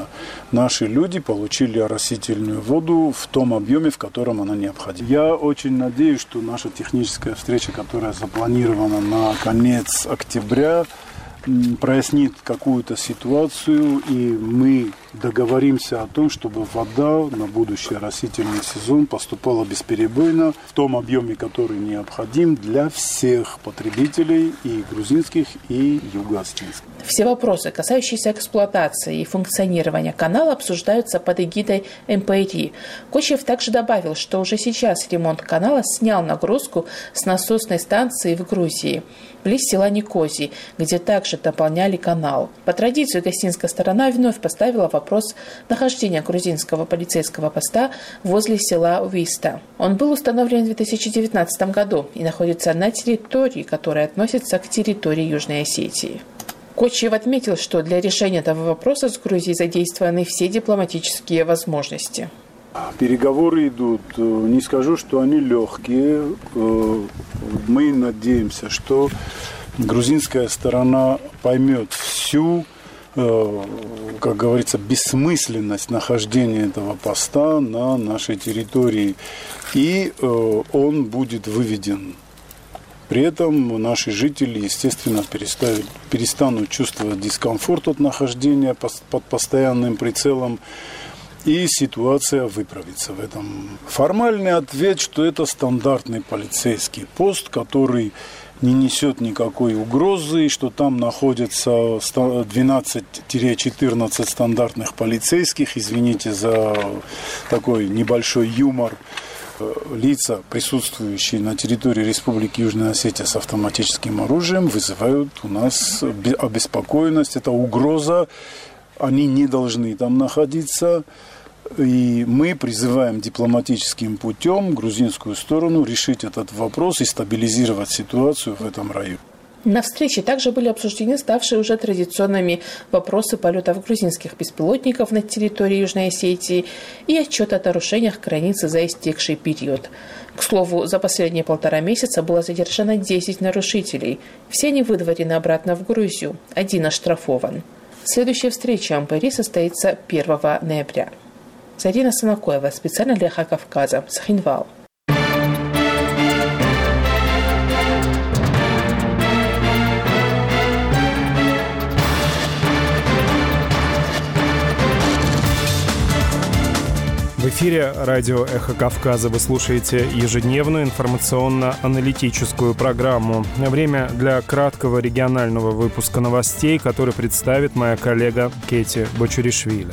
наши люди получили оросительную воду в том объеме, в котором она необходима. Я очень надеюсь, что наша техническая встреча, которая запланирована на конец октября, прояснит какую-то ситуацию, и мы договоримся о том, чтобы вода на будущий оросительный сезон поступала бесперебойно в том объеме, который необходим для всех потребителей, и грузинских, и юго-осетинских. Все вопросы, касающиеся эксплуатации и функционирования канала, обсуждаются под эгидой МПРИ. Кочиев также добавил, что уже сейчас ремонт канала снял нагрузку с насосной станции в Грузии, близ села Никози, где также дополняли канал. По традиции гостинская сторона вновь поставила вопрос нахождения грузинского полицейского поста возле села Виста. Он был установлен в 2019 году и находится на территории, которая относится к территории Южной Осетии. Кочиев отметил, что для решения этого вопроса с Грузией задействованы все дипломатические возможности. Переговоры идут. Не скажу, что они легкие. Мы надеемся, что грузинская сторона поймет всю, как говорится, бессмысленность нахождения этого поста на нашей территории. И он будет выведен. При этом наши жители, естественно, перестанут чувствовать дискомфорт от нахождения под постоянным прицелом, и ситуация выправится в этом. Формальный ответ, что это стандартный полицейский пост, который не несет никакой угрозы, и что там находится 12-14 стандартных полицейских, извините за такой небольшой юмор, лица, присутствующие на территории Республики Южная Осетия с автоматическим оружием, вызывают у нас обеспокоенность. Это угроза. Они не должны там находиться. И мы призываем дипломатическим путем грузинскую сторону решить этот вопрос и стабилизировать ситуацию в этом районе. На встрече также были обсуждены ставшие уже традиционными вопросы полетов грузинских беспилотников на территории Южной Осетии и отчет о нарушениях границы за истекший период. К слову, за последние 1,5 месяца было задержано 10 нарушителей. Все они выдворены обратно в Грузию, 1 оштрафован. Следующая встреча МПРИ состоится 1 ноября. Зарина Санакоева, специально для «Эхо Кавказа», Цхинвал. В эфире радио «Эхо Кавказа». Вы слушаете ежедневную информационно-аналитическую программу. Время для краткого регионального выпуска новостей, который представит моя коллега Кети Бочуришвили.